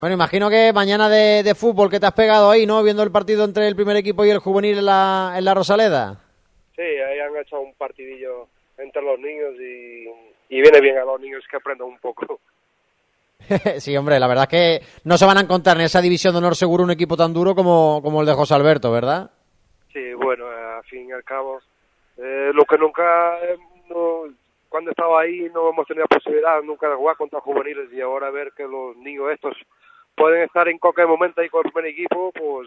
Bueno, imagino que mañana de fútbol que te has pegado ahí, ¿no? Viendo el partido entre el primer equipo y el juvenil en la Rosaleda. Sí, ahí han hecho un partidillo entre los niños y viene bien a los niños que aprendan un poco. Sí, hombre, la verdad es que no se van a encontrar en esa división de honor seguro un equipo tan duro como el de José Alberto, ¿verdad? Sí, bueno, al fin y al cabo, lo que nunca, cuando estaba ahí no hemos tenido la posibilidad nunca de jugar contra juveniles, y ahora ver que los niños estos pueden estar en cualquier momento ahí con el primer equipo, pues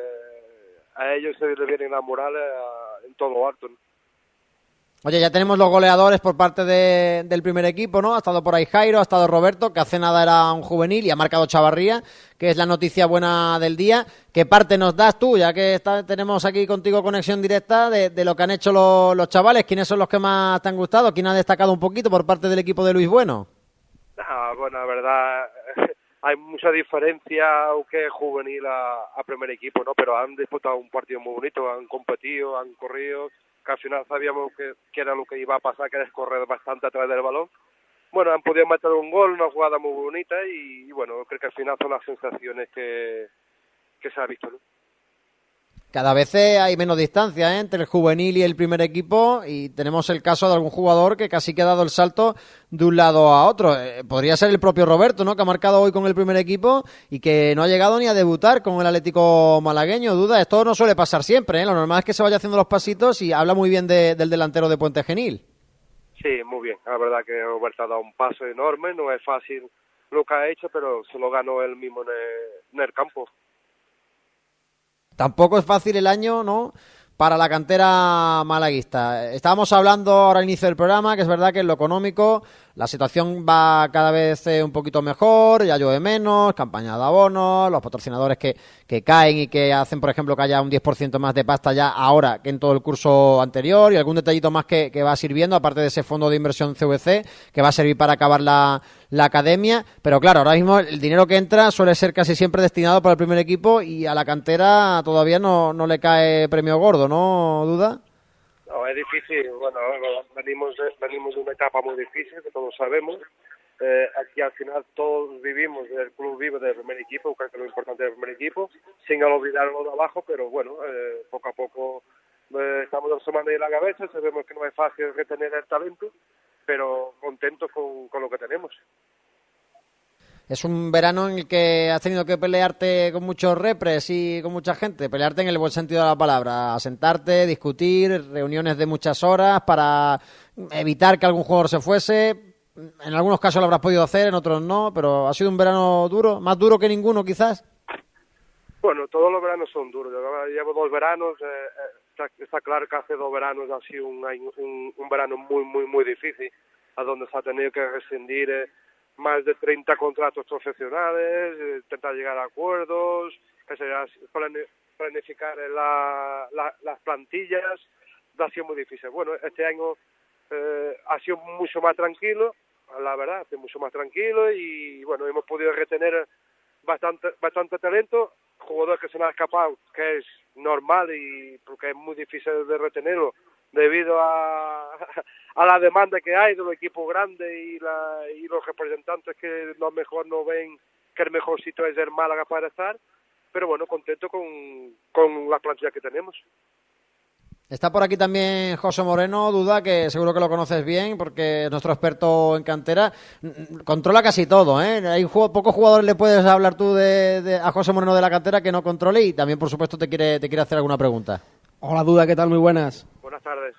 a ellos se les vienen las morales en todo lo alto, ¿no? Oye, ya tenemos los goleadores por parte del primer equipo, ¿no? Ha estado por ahí Jairo, ha estado Roberto, que hace nada era un juvenil, y ha marcado Chavarría, que es la noticia buena del día. ¿Qué parte nos das tú, ya que tenemos aquí contigo conexión directa de lo que han hecho los chavales? ¿Quiénes son los que más te han gustado? ¿Quién ha destacado un poquito por parte del equipo de Luis Bueno? Bueno, la verdad, hay mucha diferencia aunque es juvenil a primer equipo, ¿no? Pero han disputado un partido muy bonito, han competido, han corrido, que al final sabíamos que era lo que iba a pasar, que era correr bastante a través del balón. Bueno, han podido meter un gol, una jugada muy bonita y bueno, creo que al final son las sensaciones que se ha visto, ¿no? Cada vez hay menos distancia, ¿eh?, entre el juvenil y el primer equipo, y tenemos el caso de algún jugador que casi que ha dado el salto de un lado a otro. Podría ser el propio Roberto, ¿no?, que ha marcado hoy con el primer equipo y que no ha llegado ni a debutar con el Atlético malagueño. Duda, esto no suele pasar siempre, ¿eh? Lo normal es que se vaya haciendo los pasitos, y habla muy bien del delantero de Puente Genil. Sí, muy bien. La verdad que Roberto ha dado un paso enorme, no es fácil lo que ha hecho, pero se lo ganó él mismo en el campo. Tampoco es fácil el año, ¿no?, para la cantera malaguista. Estábamos hablando ahora al inicio del programa que es verdad que en lo económico la situación va cada vez un poquito mejor, ya llueve menos, campaña de abonos, los patrocinadores que caen y que hacen, por ejemplo, que haya un 10% más de pasta ya ahora que en todo el curso anterior, y algún detallito más que va sirviendo, aparte de ese fondo de inversión CVC, que va a servir para acabar la academia. Pero claro, ahora mismo el dinero que entra suele ser casi siempre destinado para el primer equipo, y a la cantera todavía no le cae premio gordo, ¿no, Duda? No, es difícil. Bueno, venimos de una etapa muy difícil, que todos sabemos. Aquí al final todos vivimos, el club vive del primer equipo, creo que lo importante es el primer equipo, sin olvidar lo de abajo, pero bueno, poco a poco estamos asomando ahí la cabeza, sabemos que no es fácil retener el talento, pero contentos con lo que tenemos. Es un verano en el que has tenido que pelearte con muchos repres y con mucha gente, pelearte en el buen sentido de la palabra, sentarte, discutir, reuniones de muchas horas para evitar que algún jugador se fuese. En algunos casos lo habrás podido hacer, en otros no, pero ha sido un verano duro, más duro que ninguno quizás. Bueno, todos los veranos son duros. Yo llevo 2 veranos, está claro que hace 2 veranos ha sido un verano muy, muy, muy difícil, a donde se ha tenido que rescindir más de 30 contratos profesionales, intentar llegar a acuerdos, que se planificar las plantillas, ha sido muy difícil. Bueno, este año ha sido mucho más tranquilo, la verdad, mucho más tranquilo, y bueno, hemos podido retener bastante talento, jugadores que se nos han escapado, que es normal y porque es muy difícil de retenerlo debido a la demanda que hay de los equipos grandes y los representantes que lo mejor no ven que el mejor sitio es el Málaga para estar, pero bueno, contento con las plantillas que tenemos. Está por aquí también José Moreno, Duda, que seguro que lo conoces bien porque es nuestro experto en cantera. Controla casi todo, ¿eh? Hay pocos jugadores le puedes hablar tú a José Moreno de la cantera que no controle, y también, por supuesto, te quiere hacer alguna pregunta. Hola, Duda, ¿qué tal? Muy buenas. Buenas tardes.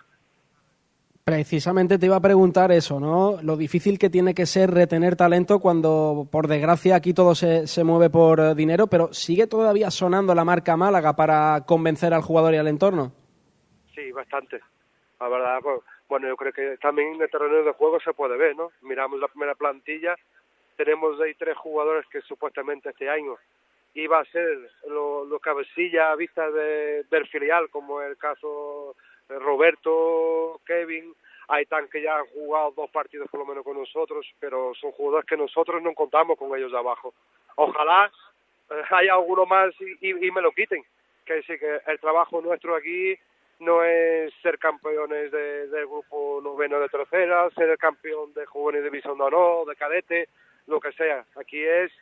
Precisamente te iba a preguntar eso, ¿no? Lo difícil que tiene que ser retener talento cuando, por desgracia, aquí todo se mueve por dinero, pero ¿sigue todavía sonando la marca Málaga para convencer al jugador y al entorno? Sí, bastante. La verdad, pues, bueno, yo creo que también en el terreno de juego se puede ver, ¿no? Miramos la primera plantilla, tenemos ahí 3 jugadores que supuestamente este año iba a ser los cabecillas a vista del filial, como el caso de Roberto, Kevin, Aitán, que ya han jugado 2 partidos por lo menos con nosotros, pero son jugadores que nosotros no contamos con ellos de abajo. Ojalá haya alguno más y me lo quiten, que sí, que el trabajo nuestro aquí no es ser campeones del grupo noveno de tercera, ser el campeón de juvenil división de honor, de cadete, lo que sea. Aquí es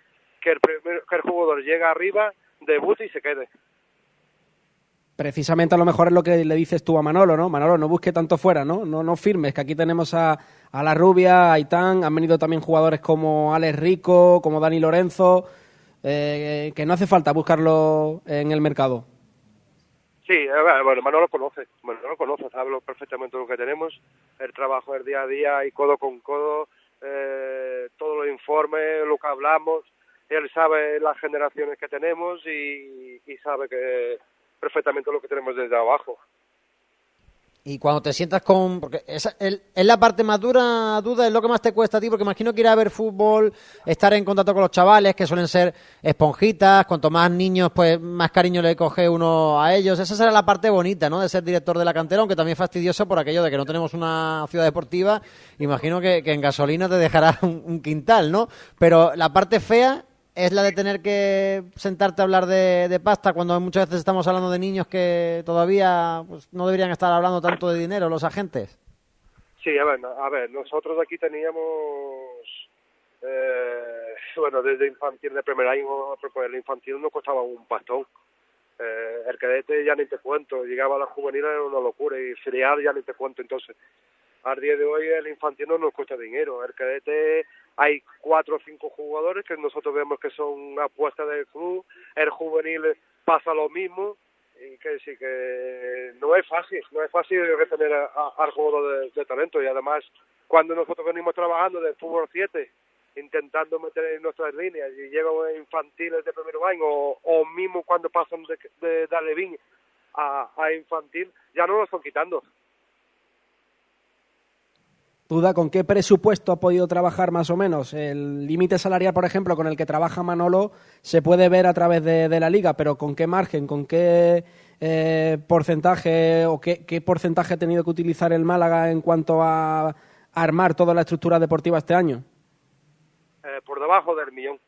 que el jugador llegue arriba, debute y se quede. Precisamente a lo mejor es lo que le dices tú a Manolo, ¿no? Manolo, no busque tanto fuera, ¿no? No firmes, que aquí tenemos a La Rubia, a Aitán, han venido también jugadores como Alex Rico, como Dani Lorenzo, que no hace falta buscarlo en el mercado. Sí, bueno, Manolo conoce, sabe perfectamente lo que tenemos, el trabajo del día a día y codo con codo, todos los informes, lo que hablamos, él sabe las generaciones que tenemos y sabe que perfectamente lo que tenemos desde abajo. Y cuando te sientas con... Porque es la parte más dura, Duda, es lo que más te cuesta a ti, porque imagino que ir a ver fútbol, estar en contacto con los chavales, que suelen ser esponjitas, cuanto más niños, pues más cariño le coge uno a ellos. Esa será la parte bonita, ¿no?, de ser director de la cantera, aunque también fastidioso por aquello de que no tenemos una ciudad deportiva. Imagino que en gasolina te dejará un quintal, ¿no? Pero la parte fea es la de tener que sentarte a hablar de pasta cuando muchas veces estamos hablando de niños que todavía pues, no deberían estar hablando tanto de dinero los agentes. Sí, a ver, nosotros aquí teníamos, bueno, desde infantil, de primer año, porque el infantil nos costaba un pastón. El cadete ya ni te cuento, llegaba a la juvenil era una locura y filial ya ni te cuento. Entonces, al día de hoy el infantil no nos cuesta dinero. El cadete hay 4 o 5 jugadores que nosotros vemos que son apuestas del club. El juvenil pasa lo mismo y que sí que no es fácil retener al jugador de talento. Y además, cuando nosotros venimos trabajando de fútbol 7, intentando meter en nuestras líneas y llegan infantiles de primer año o mismo cuando pasan de alevín a infantil, ya no lo están quitando. Duda, ¿con qué presupuesto ha podido trabajar más o menos? El límite salarial, por ejemplo, con el que trabaja Manolo, se puede ver a través de la liga, pero ¿con qué margen, con qué porcentaje o qué porcentaje ha tenido que utilizar el Málaga en cuanto a armar toda la estructura deportiva este año? Por debajo del 1.000.000.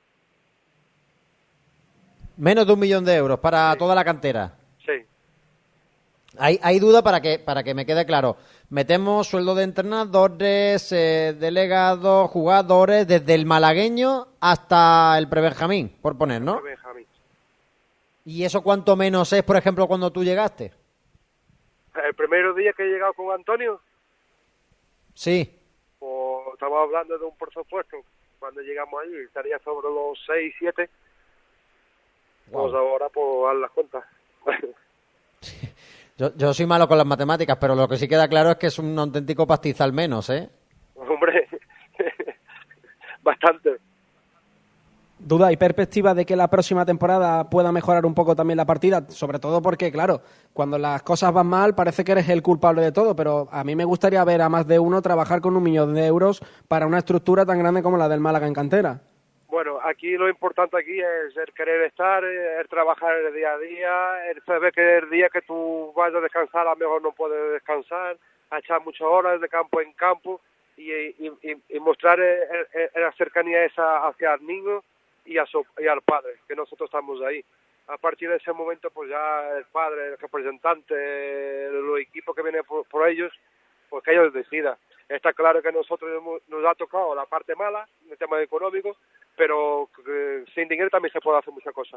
Menos de 1.000.000 de euros para toda la cantera. Sí. Hay duda para que me quede claro. Metemos sueldo de entrenadores, delegados, jugadores, desde el malagueño hasta el prebenjamín, por poner, ¿no? Prebenjamín. ¿Y eso cuánto menos es, por ejemplo, cuando tú llegaste? El primer día que he llegado con Antonio, Sí. pues estamos hablando de un presupuesto. Cuando llegamos allí estaría sobre los 6, 7. Wow. Pues ahora pues haz las cuentas. Yo soy malo con las matemáticas, pero lo que sí queda claro es que es un auténtico pastizal menos, ¿eh? Hombre, bastante. Duda, ¿hay perspectiva de que la próxima temporada pueda mejorar un poco también la partida? Sobre todo porque, claro, cuando las cosas van mal parece que eres el culpable de todo, pero a mí me gustaría ver a más de uno trabajar con 1.000.000 de euros para una estructura tan grande como la del Málaga en cantera. Bueno, aquí lo importante aquí es el querer estar, el trabajar el día a día, el saber que el día que tú vayas a descansar a lo mejor no puedes descansar, a echar muchas horas de campo en campo y mostrar la cercanía esa hacia el niño y al padre, que nosotros estamos ahí. A partir de ese momento, pues ya el padre, el representante, los equipos que vienen por ellos, pues que ellos decidan. Está claro que nosotros nos ha tocado la parte mala, el tema económico, pero sin dinero también se puede hacer muchas cosas.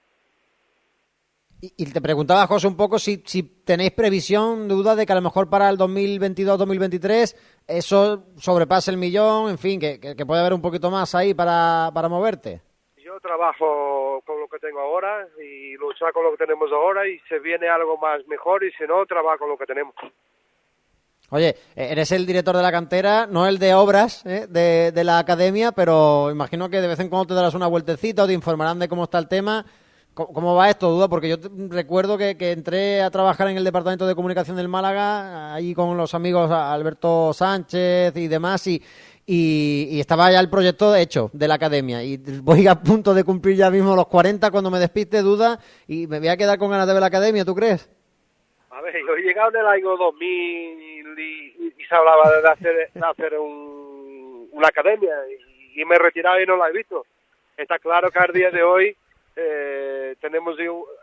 Y te preguntaba, José, un poco si tenéis previsión, duda de que a lo mejor para el 2022-2023 eso sobrepase el 1.000.000, en fin, que puede haber un poquito más ahí para moverte. Yo trabajo con lo que tengo ahora y luchar con lo que tenemos ahora, y si viene algo más mejor, y si no, trabajo con lo que tenemos. Oye, eres el director de la cantera, no el de obras de la academia, pero imagino que de vez en cuando te darás una vueltecita o te informarán de cómo está el tema. ¿Cómo va esto, Duda? Porque yo recuerdo que entré a trabajar en el Departamento de Comunicación del Málaga, ahí con los amigos Alberto Sánchez y demás, y estaba ya el proyecto hecho de la academia. Y voy a punto de cumplir ya mismo los 40 cuando me despiste, Duda, y me voy a quedar con ganas de ver la academia, ¿tú crees? A ver, yo he llegado en el año 2000 y se hablaba de hacer una academia, y me he retirado y no la he visto. Está claro que al día de hoy tenemos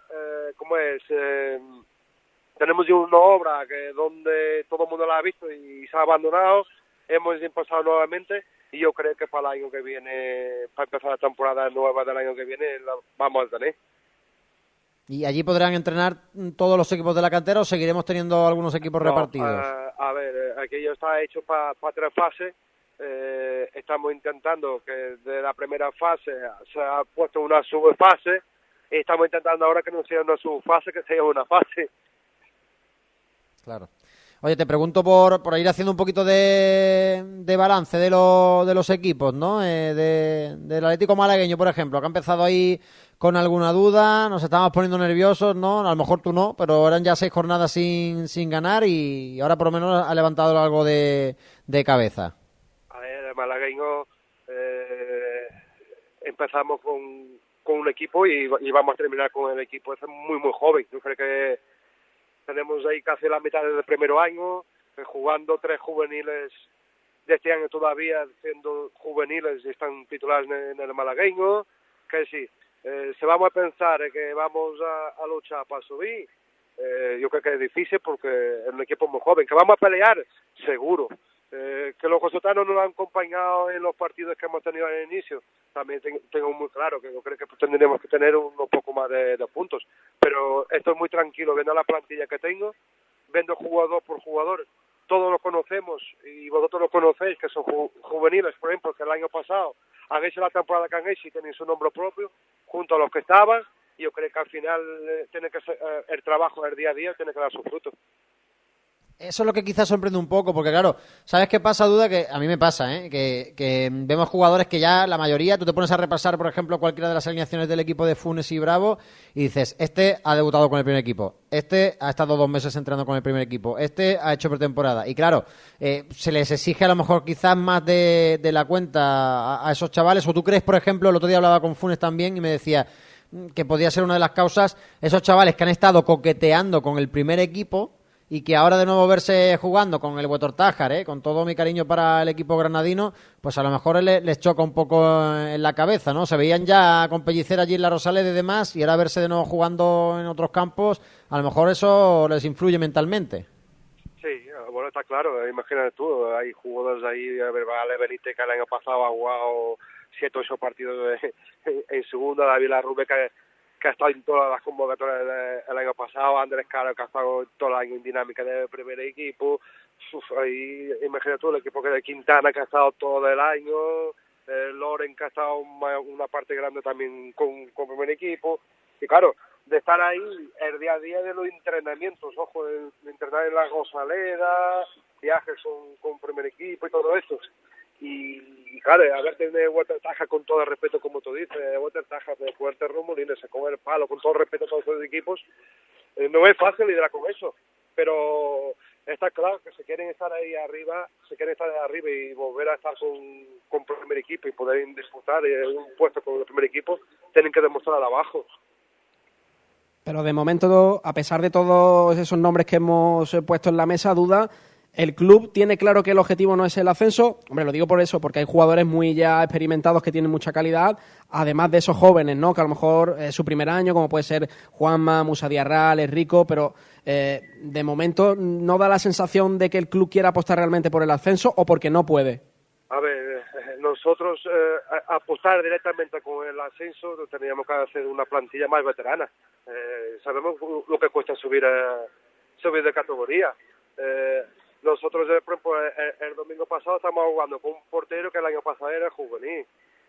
tenemos una obra que donde todo el mundo la ha visto y se ha abandonado. Hemos impulsado nuevamente y yo creo que para el año que viene, para empezar la temporada nueva del año que viene, la vamos a tener. ¿Y allí podrán entrenar todos los equipos de la cantera o seguiremos teniendo algunos equipos repartidos? A ver, aquello está hecho para 3 fases. Estamos intentando que de la primera fase se ha puesto una subfase y estamos intentando ahora que no sea una subfase, que sea una fase. Claro. Oye, te pregunto por ir haciendo un poquito de balance de los equipos, ¿no? Del Atlético malagueño, por ejemplo, que ha empezado ahí con alguna duda, nos estábamos poniendo nerviosos, ¿no? A lo mejor tú no, pero eran ya 6 jornadas sin ganar y ahora por lo menos ha levantado algo de cabeza. A ver, el malagueño empezamos con un equipo y vamos a terminar con el equipo. Es muy, muy joven. Yo creo que tenemos ahí casi la mitad del primer año, jugando 3 juveniles de este año todavía, siendo juveniles y están titulares en el malagueño, que sí, si vamos a pensar que vamos a luchar para subir, yo creo que es difícil porque es un equipo muy joven, que vamos a pelear, seguro. Que los cosotanos nos han acompañado en los partidos que hemos tenido al inicio, también tengo muy claro que yo creo que tendremos que tener unos poco más de puntos, pero estoy muy tranquilo viendo la plantilla que tengo, viendo jugador por jugador, todos los conocemos y vosotros lo conocéis, que son juveniles, por ejemplo, que el año pasado han hecho la temporada que han hecho y tienen su nombre propio, junto a los que estaban, y yo creo que al final tiene que ser, el trabajo del día a día tiene que dar su fruto. Eso es lo que quizás sorprende un poco, porque claro, ¿sabes qué pasa, Duda? Que a mí me pasa, que vemos jugadores que ya la mayoría, tú te pones a repasar, por ejemplo, cualquiera de las alineaciones del equipo de Funes y Bravo y dices, este ha debutado con el primer equipo, este ha estado 2 meses entrenando con el primer equipo, este ha hecho pretemporada. Y claro, se les exige a lo mejor quizás más de la cuenta a esos chavales. O tú crees, por ejemplo, el otro día hablaba con Funes también y me decía que podía ser una de las causas, esos chavales que han estado coqueteando con el primer equipo y que ahora de nuevo verse jugando con el Huetortájar, con todo mi cariño para el equipo granadino, pues a lo mejor les choca un poco en la cabeza, ¿no? Se veían ya con Pellicer allí en la Rosaleda y demás, y ahora verse de nuevo jugando en otros campos, a lo mejor eso les influye mentalmente. Sí, bueno, está claro, imagínate tú, hay jugadores ahí, a ver, Vale Benítez, que el año pasado ha jugado 7 o 8 partidos en segunda, David Larrube, que ha estado en todas las convocatorias el año pasado, Andrés Caro, que ha estado todo el año en dinámica de primer equipo, ahí imagínate tú el equipo que de Quintana, que ha estado todo el año, Loren, que ha estado una parte grande también con primer equipo, y claro, de estar ahí el día a día de los entrenamientos, ojo, de entrenar en la Rosaleda, viajes con primer equipo y todo eso. Y claro, a ver, tener Huetortájar, con todo el respeto, como tú dices, Huetortájar de Fuerte Rumolines, se come el palo, con todo el respeto a todos los equipos, no es fácil lidiar con eso, pero está claro que se quieren estar ahí arriba, y volver a estar con primer equipo y poder disputar un puesto con el primer equipo, tienen que demostrar abajo. Pero de momento, a pesar de todos esos nombres que hemos puesto en la mesa, Duda, el club tiene claro que el objetivo no es el ascenso. Hombre, lo digo por eso, porque hay jugadores muy ya experimentados que tienen mucha calidad, además de esos jóvenes, ¿no? Que a lo mejor es su primer año, como puede ser Juanma, Musa Diarral, Enrico, pero de momento no da la sensación de que el club quiera apostar realmente por el ascenso o porque no puede. A ver, nosotros apostar directamente con el ascenso teníamos que hacer una plantilla más veterana. Sabemos lo que cuesta subir de categoría. Nosotros, por ejemplo, el domingo pasado estamos jugando con un portero que el año pasado era juvenil.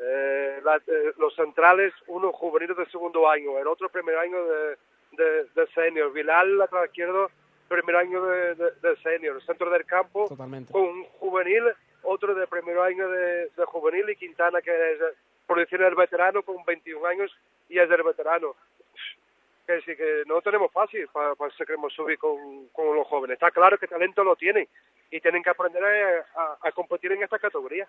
Los centrales, uno juvenil de segundo año, el otro primer año de senior. Vilal, lateral izquierdo, primer año de senior. El centro del campo, totalmente, con un juvenil, otro de primer año de juvenil, y Quintana, que es por decir el veterano, con 21 años y es del veterano. Que sí, que no tenemos fácil para si queremos subir con los jóvenes. Está claro que talento lo tienen y tienen que aprender a competir en esta categoría.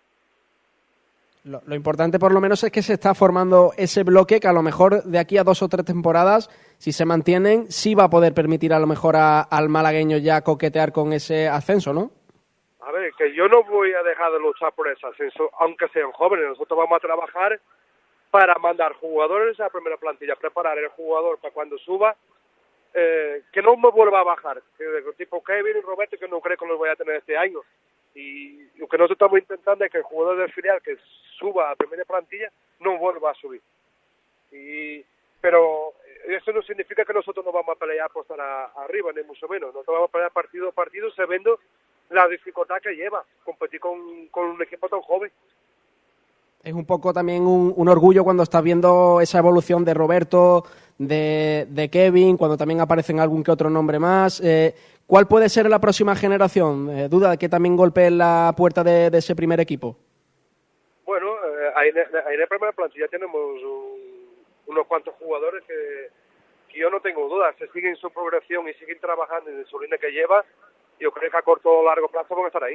Lo importante por lo menos es que se está formando ese bloque que a lo mejor de aquí a 2 o 3 temporadas, si se mantienen, sí va a poder permitir a lo mejor al malagueño ya coquetear con ese ascenso, ¿no? A ver, que yo no voy a dejar de luchar por ese ascenso, aunque sean jóvenes. Nosotros vamos a trabajar para mandar jugadores a la primera plantilla, preparar el jugador para cuando suba, que no me vuelva a bajar, que tipo Kevin y Roberto, que no creo que los voy a tener este año, Y lo que nosotros estamos intentando es que el jugador del filial que suba a primera plantilla no vuelva a subir. Pero eso no significa que nosotros no vamos a pelear por estar arriba, ni mucho menos. Nosotros vamos a pelear partido a partido sabiendo la dificultad que lleva competir con un equipo tan joven. Es un poco también un orgullo cuando estás viendo esa evolución de Roberto, de Kevin, cuando también aparecen algún que otro nombre más. ¿Cuál puede ser la próxima generación? ¿Duda que también golpee la puerta de ese primer equipo? Bueno, ahí en la primera plantilla tenemos unos cuantos jugadores que yo no tengo dudas, se siguen su progresión y siguen trabajando en su línea que lleva. Yo creo que a corto o largo plazo van a estar ahí.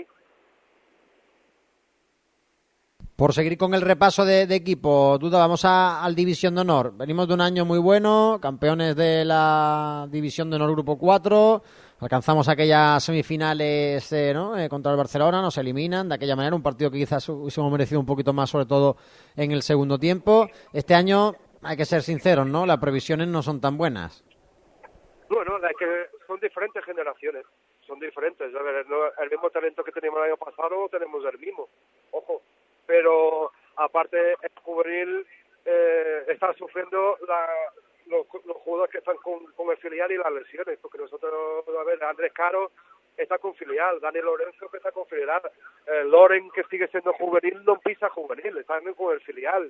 Por seguir con el repaso de equipo, Duda, vamos al División de Honor. Venimos de un año muy bueno, campeones de la División de Honor Grupo 4, alcanzamos aquellas semifinales contra el Barcelona, nos eliminan de aquella manera, un partido que quizás hubiésemos merecido un poquito más, sobre todo en el segundo tiempo. Este año, hay que ser sinceros, ¿no? Las previsiones no son tan buenas. Bueno, es que son diferentes generaciones, son diferentes. A ver, el mismo talento que teníamos el año pasado no tenemos el mismo, ojo. Pero aparte el juvenil está sufriendo los jugadores que están con el filial y las lesiones, porque nosotros, a ver, Andrés Caro está con filial, Dani Lorenzo que está con filial, Loren que sigue siendo juvenil no pisa juvenil, está con el filial,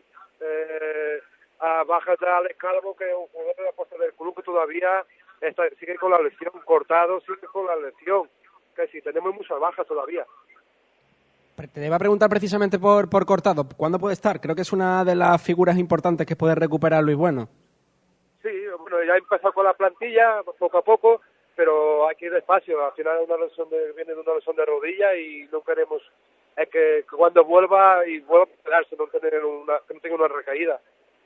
baja ya Alex Calvo, que es un jugador de la posta del club que todavía sigue con la lesión, Cortado sigue con la lesión, que sí, tenemos muchas bajas todavía. Te iba a preguntar precisamente por Cortado. ¿Cuándo puede estar? Creo que es una de las figuras importantes que puede recuperar Luis Bueno. Sí, bueno, ya ha empezado con la plantilla poco a poco, pero hay que ir despacio. Al final viene de una lesión de rodilla y no queremos es que cuando vuelva a quedarse, no tenga una recaída.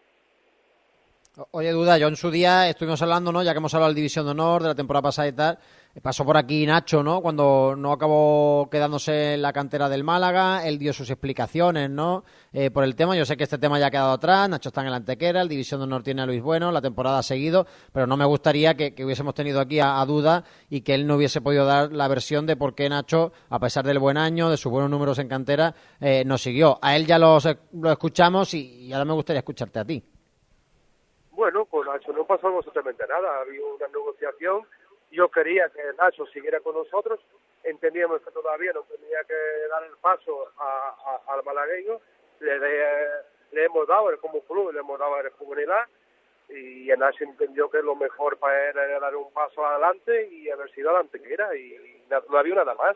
Oye, Duda, yo en su día estuvimos hablando, ¿no? Ya que hemos hablado de la División de Honor, de la temporada pasada y tal, pasó por aquí Nacho, ¿no? Cuando no acabó quedándose en la cantera del Málaga, él dio sus explicaciones, ¿no? Por el tema, yo sé que este tema ya ha quedado atrás, Nacho está en el Antequera, el División de Honor tiene a Luis Bueno, la temporada ha seguido, pero no me gustaría que hubiésemos tenido aquí a Duda y que él no hubiese podido dar la versión de por qué Nacho, a pesar del buen año, de sus buenos números en cantera, nos siguió. A él ya lo escuchamos y ahora me gustaría escucharte a ti. Bueno, con Nacho no pasó absolutamente nada, había una negociación, yo quería que Nacho siguiera con nosotros, entendíamos que todavía no tenía que dar el paso al malagueño, le hemos dado como club, le hemos dado el juvenil y Nacho entendió que lo mejor para él era dar un paso adelante y haber sido adelante que era, y no había nada más.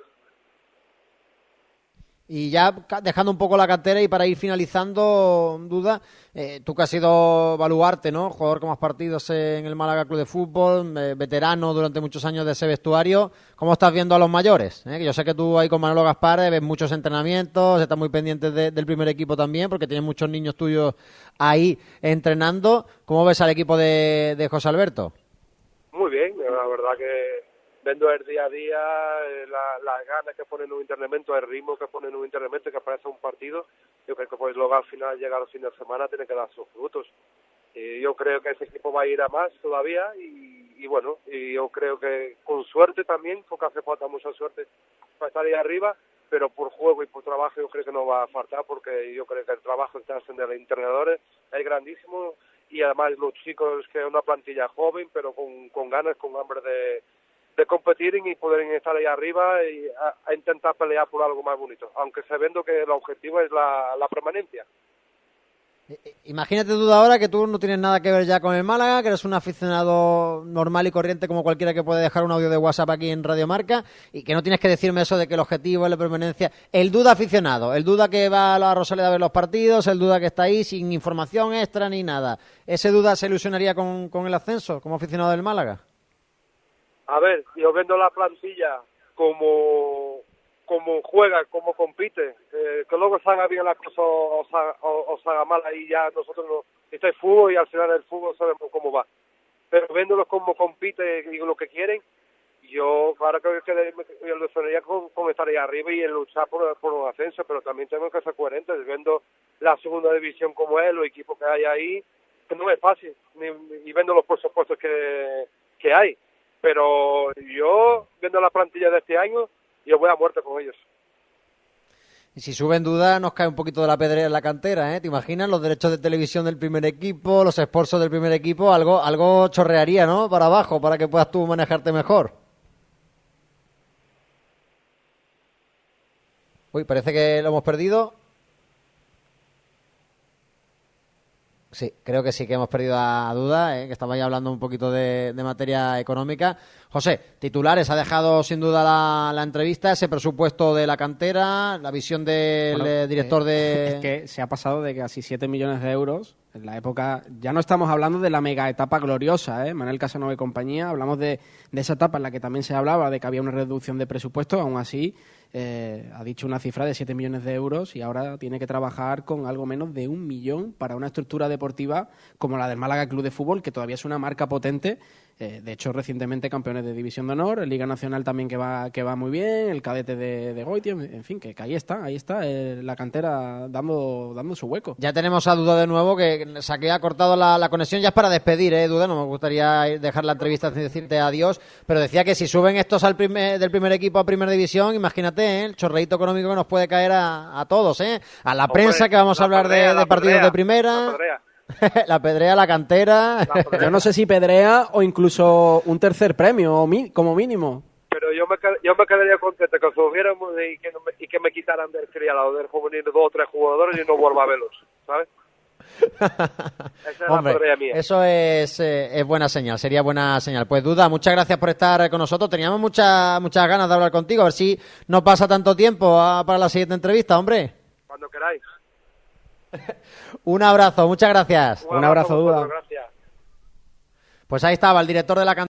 Y ya dejando un poco la cantera y para ir finalizando, Duda, tú que has sido baluarte, ¿no? Jugador con más partidos en el Málaga Club de Fútbol, veterano durante muchos años de ese vestuario, ¿cómo estás viendo a los mayores? Que yo sé que tú ahí con Manolo Gaspar ves muchos entrenamientos, estás muy pendiente del primer equipo también, porque tienes muchos niños tuyos ahí entrenando. ¿Cómo ves al equipo de José Alberto? Muy bien, la verdad que viendo el día a día, las ganas que ponen en un entrenamiento, el ritmo que ponen en un entrenamiento, que parece un partido, yo creo que pues luego al final, llegar al fin de semana, tiene que dar sus frutos. Yo creo que ese equipo va a ir a más todavía y bueno, y yo creo que con suerte también, porque hace falta mucha suerte para estar ahí arriba, pero por juego y por trabajo yo creo que no va a faltar, porque yo creo que el trabajo que están haciendo los entrenadores es grandísimo y además los chicos, que es una plantilla joven, pero con ganas, con hambre de competir y poder estar ahí arriba y a intentar pelear por algo más bonito, aunque sabiendo que el objetivo es la permanencia. Imagínate tú ahora que tú no tienes nada que ver ya con el Málaga, que eres un aficionado normal y corriente como cualquiera que puede dejar un audio de WhatsApp aquí en Radio Marca y que no tienes que decirme eso de que el objetivo es la permanencia. El Duda aficionado, el Duda que va a la Rosaleda a ver los partidos, el Duda que está ahí sin información extra ni nada. ¿Ese Duda se ilusionaría con el ascenso como aficionado del Málaga? A ver, yo viendo la plantilla como juega, como compite, que luego salga bien la cosa o salga mal, ahí ya nosotros no, está el fútbol y al final el fútbol sabemos cómo va. Pero viéndolos cómo compite y lo que quieren, yo claro que yo lo sonaría con estar ahí arriba y en luchar por un ascenso, pero también tenemos que ser coherentes, viendo la segunda división como es, los equipos que hay ahí, que no es fácil, y viendo los presupuestos que hay. Pero yo, viendo la plantilla de este año, yo voy a muerte con ellos. Y si suben Duda, nos cae un poquito de la pedrea en la cantera, ¿eh? ¿Te imaginas los derechos de televisión del primer equipo, los sponsors del primer equipo? Algo chorrearía, ¿no? Para abajo, para que puedas tú manejarte mejor. Uy, parece que lo hemos perdido. Sí, creo que sí que hemos perdido a Duda, que estaba ya hablando un poquito de materia económica. José, titulares, ha dejado sin duda la entrevista, ese presupuesto de la cantera, la visión del director de... Es que se ha pasado de casi 7 millones de euros en la época... Ya no estamos hablando de la mega etapa gloriosa, Manuel Casanova y compañía, hablamos de esa etapa en la que también se hablaba de que había una reducción de presupuesto, aún así... ha dicho una cifra de 7 millones de euros y ahora tiene que trabajar con algo menos de 1 millón para una estructura deportiva como la del Málaga Club de Fútbol, que todavía es una marca potente. De hecho, recientemente campeones de División de Honor, en Liga Nacional también que va muy bien, el cadete de Goitia, en fin, que ahí está la cantera dando su hueco. Ya tenemos a Duda de nuevo, que se ha cortado la conexión. Ya es para despedir, Duda, no me gustaría dejar la entrevista sin decirte adiós, pero decía que si suben estos del primer equipo a Primera División, imagínate, el chorreíto económico que nos puede caer a todos, a la prensa, que vamos a hablar de partidos de primera. La pedrea, la cantera. Yo no sé si pedrea o incluso un tercer premio como mínimo. Pero yo me quedaría contento que subiéramos y que me quitaran del filial o del juvenil 2 o 3 jugadores y no vuelva a verlos, ¿sabes? Esa es Hombre, la pedrea mía. Eso es buena señal, sería buena señal. Pues Duda, muchas gracias por estar con nosotros. Teníamos muchas ganas de hablar contigo, a ver si no pasa tanto tiempo para la siguiente entrevista, hombre. Cuando queráis. Un abrazo, muchas gracias. Un abrazo, Duda. Gracias. Pues ahí estaba el director de la